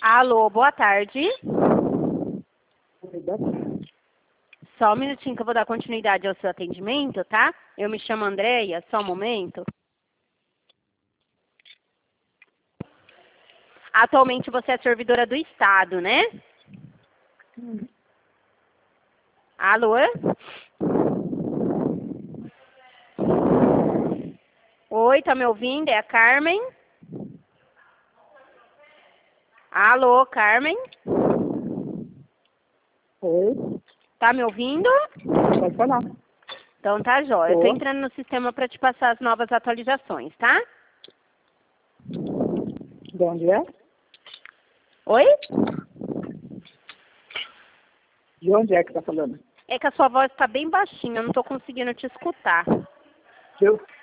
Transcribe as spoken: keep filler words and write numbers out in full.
Alô, boa tarde. Oi, boa tarde. Só um minutinho que eu vou dar continuidade ao seu atendimento, tá? Eu me chamo Andréia, só um momento. Atualmente você é servidora do Estado, né? Hum. Alô? Oi, tá me ouvindo? É a Carmen? Alô, Carmen? Oi, Tá me ouvindo? pode falar. Então tá jóia. Eu tô Tô. entrando no sistema para te passar as novas atualizações, tá? De onde é? Oi? De onde é que tá falando? É que a sua voz tá bem baixinha, eu não tô conseguindo te escutar. Eu